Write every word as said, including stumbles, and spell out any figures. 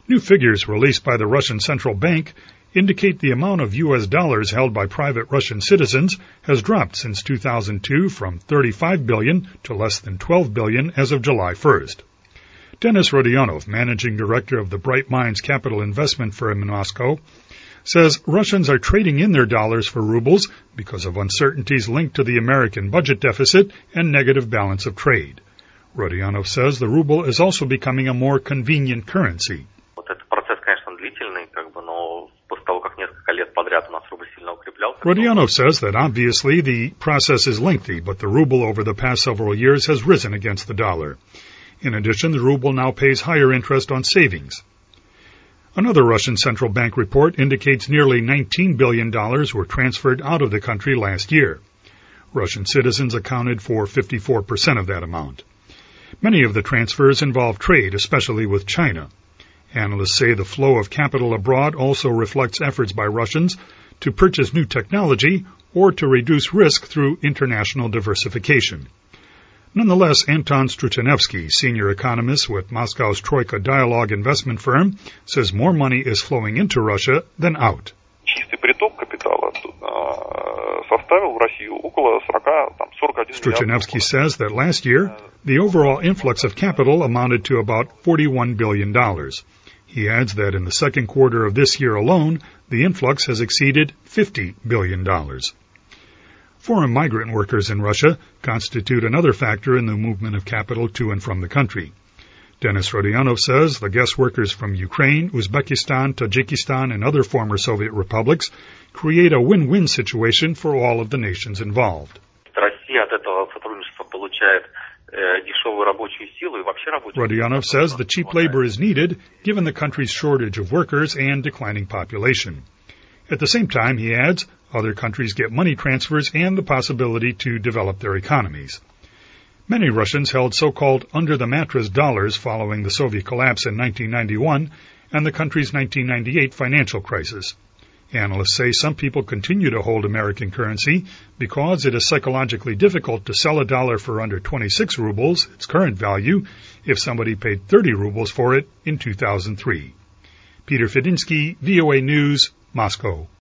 New figures released by the Russian Central Bank indicate the amount of U S dollars held by private Russian citizens has dropped since two thousand two from thirty-five billion dollars to less than twelve billion dollars as of July first. Denis Rodionov, managing director of the Bright Minds capital investment firm in Moscow, says Russians are trading in their dollars for rubles because of uncertainties linked to the American budget deficit and negative balance of trade. Rodionov says the ruble is also becoming a more convenient currency. Rodionov says that obviously the process is lengthy, but the ruble over the past several years has risen against the dollar. In addition, the ruble now pays higher interest on savings. Another Russian central bank report indicates nearly nineteen billion dollars were transferred out of the country last year. Russian citizens accounted for fifty-four percent of that amount. Many of the transfers involve trade, especially with China. Analysts say the flow of capital abroad also reflects efforts by Russians to purchase new technology or to reduce risk through international diversification. Nonetheless, Anton Struchenevsky, senior economist with Moscow's Troika Dialogue investment firm, says more money is flowing into Russia than out. Struchenevsky says that last year, the overall influx of capital amounted to about forty-one billion dollars. He adds that in the second quarter of this year alone, the influx has exceeded fifty billion dollars. Foreign migrant workers in Russia constitute another factor in the movement of capital to and from the country. Denis Rodionov says the guest workers from Ukraine, Uzbekistan, Tajikistan, and other former Soviet republics create a win-win situation for all of the nations involved. Rodionov says the cheap labor is needed given the country's shortage of workers and declining population. At the same time, he adds, other countries get money transfers and the possibility to develop their economies. Many Russians held so-called under-the-mattress dollars following the Soviet collapse in nineteen ninety-one and the country's nineteen ninety-eight financial crisis. Analysts say some people continue to hold American currency because it is psychologically difficult to sell a dollar for under twenty-six rubles, its current value, if somebody paid thirty rubles for it in two thousand three. Peter Fedinsky, V O A News, Moscow.